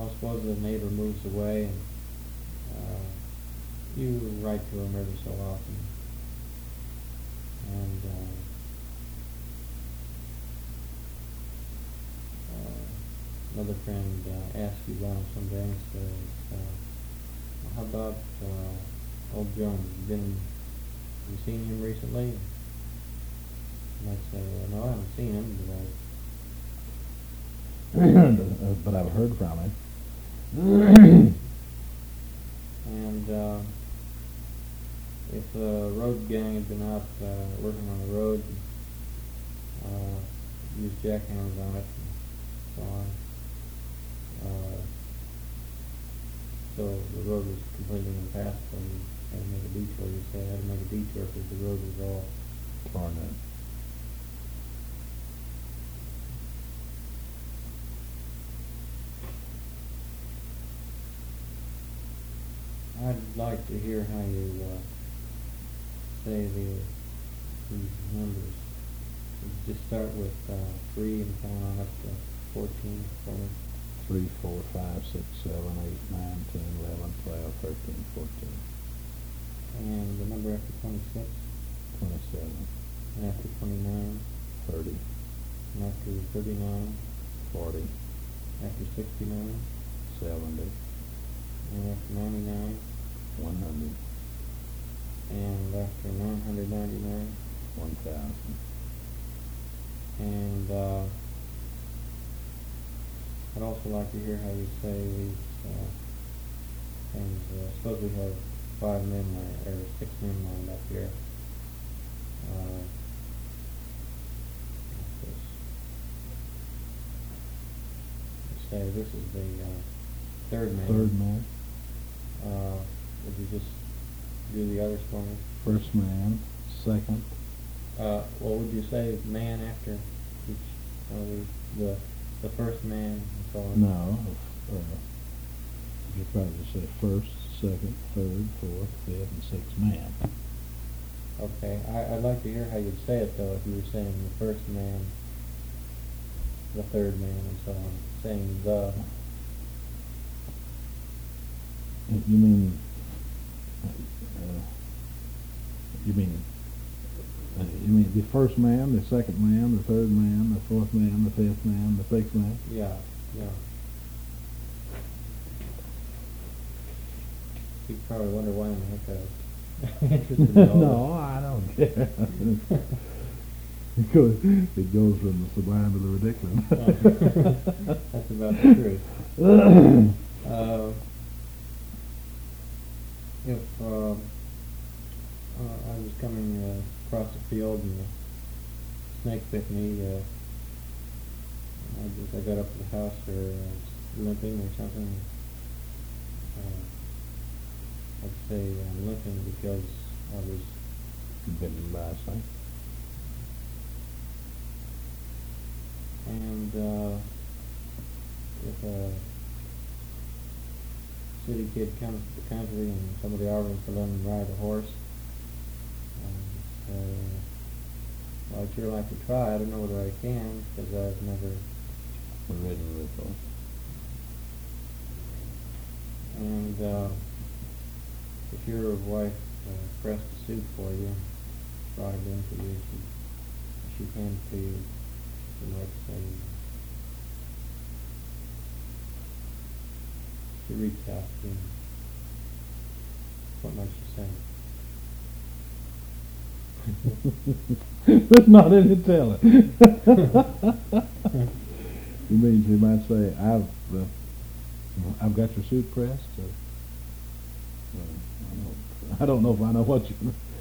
suppose the neighbor moves away and you write to him every so often. And another friend asked you about him someday and says, how about old Jones? Have you seen him recently? And I'd say, no, I haven't seen him, but I've heard from him. And if the road gang had been out working on the road, used jackhammers on it and so on, so the road was completely impassable, you had to make a detour. You say I had to make a detour because the road was all Torn in. I'd like to hear how you say these numbers. You just start with 3 and count on up to 14 for me. 3, 4, 5, 6, 7, 8, 9, 10, 11, 12, 13, 14. And the number after 26? 27. And after 29? 30. And after 39? 40. After 69? 70. And after 99? 100. And after 999? 1,000. And I'd also like to hear how you say these things. Suppose we have 5 men or 6 men lined up here. Let's say this is the third man. Third man. Would you just do the others for me? First man. Second. Well, would you say man after each? The first man and so on? No. You probably just say first, second, third, fourth, fifth, and sixth man. Okay. I'd like to hear how you'd say it though if you were saying the first man, the third man, and so on. Saying the. You mean? You mean the first man, the second man, the third man, the fourth man, the fifth man, the sixth man? Yeah. You probably wonder why in the heck I was interested in all No, I don't care. It goes from the sublime to the ridiculous. That's about the truth. If I was coming across the field and a snake bit me, I got up to the house or was limping or something, I'd say I'm limping because I was Bitten by a snake. And if a city kid comes to the country and somebody offers to let him ride a horse, well, I'd sure like to try. I don't know whether I can because I've never Ridden with a horse. And if your wife pressed a suit for you, brought it into you, she handed it to you, she might say, she reached out to you. What might she say? There's not any telling. You mean she might say, I've got your suit pressed? I don't know if I know what you